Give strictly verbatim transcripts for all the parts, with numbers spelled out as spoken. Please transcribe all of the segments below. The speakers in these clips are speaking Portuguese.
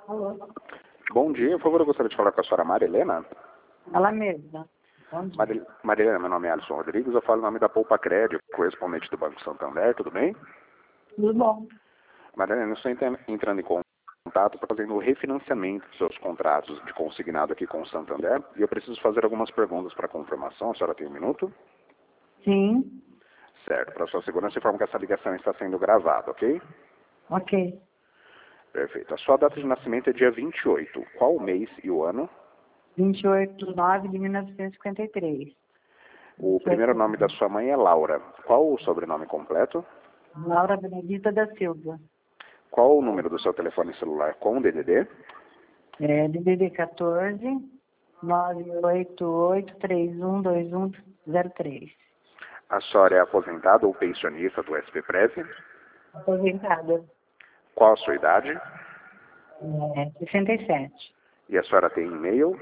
Alô? Bom dia, por favor, eu gostaria de falar com a senhora Maria Helena. Ela mesma. Bom dia. Maria, Maria Helena, meu nome é Alisson Rodrigues, eu falo em nome da Poupa Crédito, correspondente do Banco Santander, tudo bem? Tudo bom? Maria Helena, eu estou entrando entrando em contato para fazer o refinanciamento dos seus contratos de consignado aqui com o Santander e eu preciso fazer algumas perguntas para confirmação. A senhora tem um minuto? Sim. Certo, para sua segurança, informo que essa ligação está sendo gravada, ok? Ok. Perfeito. A sua data de nascimento é dia vinte e oito. Qual o mês e o ano? vinte e oito de nove de mil novecentos e cinquenta e três. O primeiro nome da sua mãe é Laura. Qual o sobrenome completo? Laura Benedita da Silva. Qual o número do seu telefone celular com D D D? É D D D quatorze, nove oito oito, três um dois um zero três. A senhora é aposentada ou pensionista do S P Prev? Aposentada. Qual a sua idade? É, sessenta e sete. E a senhora tem e-mail?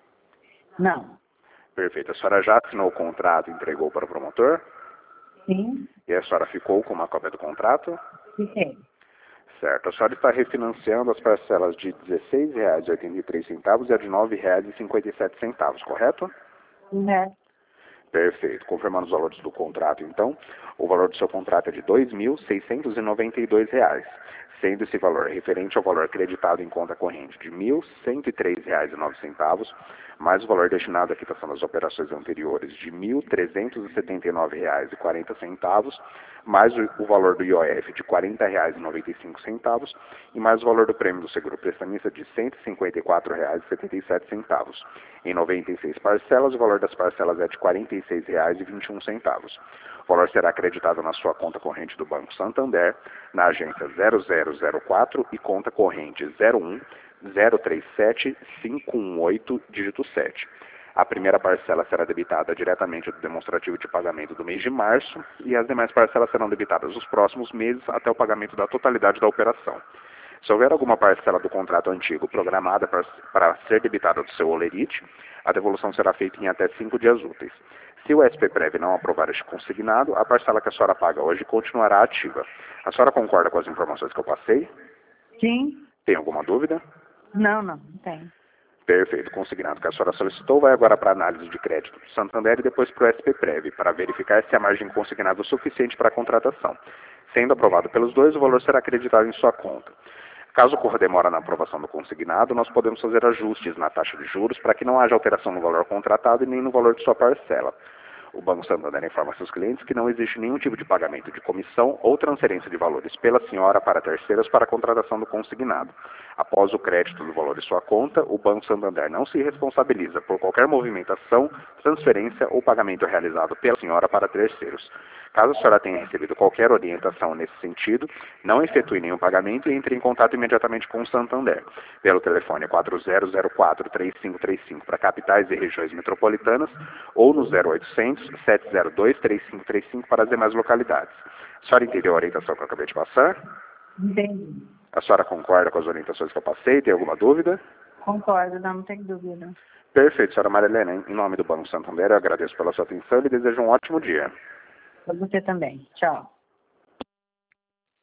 Não. Perfeito. A senhora já assinou o contrato e entregou para o promotor? Sim. E a senhora ficou com uma cópia do contrato? Fiquei. Certo. A senhora está refinanciando as parcelas de dezesseis reais e oitenta e três centavos e a de nove reais e cinquenta e sete centavos, correto? Né? Perfeito. Confirmando os valores do contrato, então, o valor do seu contrato é de dois mil seiscentos e noventa e dois reais, sendo esse valor referente ao valor creditado em conta corrente de mil cento e três reais e nove centavos, mais o valor destinado à quitação das operações anteriores de mil trezentos e setenta e nove reais e quarenta centavos, mais o, o valor do I O F de quarenta reais e noventa e cinco centavos e mais o valor do prêmio do seguro prestamista de cento e cinquenta e quatro reais e setenta e sete centavos. Em noventa e seis parcelas, o valor das parcelas é de quarenta e seis reais e vinte e um centavos. O valor será acreditado na sua conta corrente do Banco Santander, na agência zero zero zero quatro e conta corrente zero um zero três sete cinco um oito, dígito sete. A primeira parcela será debitada diretamente do demonstrativo de pagamento do mês de março e as demais parcelas serão debitadas nos próximos meses até o pagamento da totalidade da operação. Se houver alguma parcela do contrato antigo programada para, para ser debitada do seu holerite, a devolução será feita em até cinco dias úteis. Se o S P Prev não aprovar este consignado, a parcela que a senhora paga hoje continuará ativa. A senhora concorda com as informações que eu passei? Sim. Tem alguma dúvida? Não, não, não tem. Perfeito. O consignado que a senhora solicitou vai agora para a análise de crédito do Santander e depois para o S P Prev, para verificar se a margem consignada é suficiente para a contratação. Sendo aprovado pelos dois, o valor será acreditado em sua conta. Caso ocorra demora na aprovação do consignado, nós podemos fazer ajustes na taxa de juros para que não haja alteração no valor contratado e nem no valor de sua parcela. O Banco Santander informa seus clientes que não existe nenhum tipo de pagamento de comissão ou transferência de valores pela senhora para terceiros para a contratação do consignado. Após o crédito do valor de sua conta, o Banco Santander não se responsabiliza por qualquer movimentação, transferência ou pagamento realizado pela senhora para terceiros. Caso a senhora tenha recebido qualquer orientação nesse sentido, não efetue nenhum pagamento e entre em contato imediatamente com o Santander, pelo telefone quatro zero zero quatro, três cinco três cinco para capitais e regiões metropolitanas ou no zero oitocentos, sete zero dois, três cinco três cinco para as demais localidades. A senhora entendeu a orientação que eu acabei de passar? Entendi. A senhora concorda com as orientações que eu passei? Tem alguma dúvida? Concordo, não, não tem dúvida. Perfeito, senhora Maria Helena. Em nome do Banco Santander, eu agradeço pela sua atenção e lhe desejo um ótimo dia. Para você também. Tchau.